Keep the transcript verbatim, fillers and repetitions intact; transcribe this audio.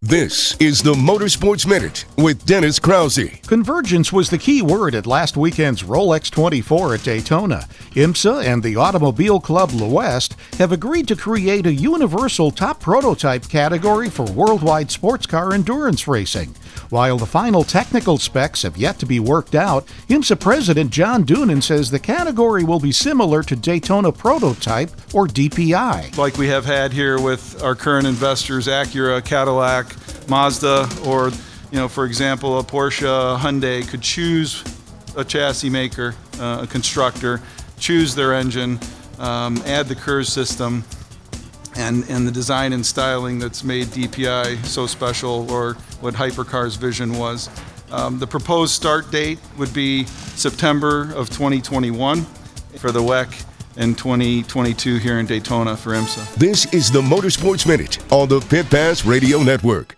This is the Motorsports Minute with Dennis Krause. Convergence was the key word at last weekend's Rolex twenty-four at Daytona. IMSA and the Automobile Club Le West have agreed to create a universal top prototype category for worldwide sports car endurance racing. While the final technical specs have yet to be worked out, IMSA President John Doonan says the category will be similar to Daytona Prototype, or D P I. Like we have had here with our current investors, Acura, Cadillac, Mazda, or, you know, for example, a Porsche, Hyundai could choose a chassis maker, uh, a constructor, choose their engine, um, add the KERS system, and, and the design and styling that's made D P I so special, or what Hypercar's vision was. Um, the proposed start date would be September of twenty twenty-one for the W E C, and twenty twenty-two here in Daytona for IMSA. This is the Motorsports Minute on the Pit Pass Radio Network.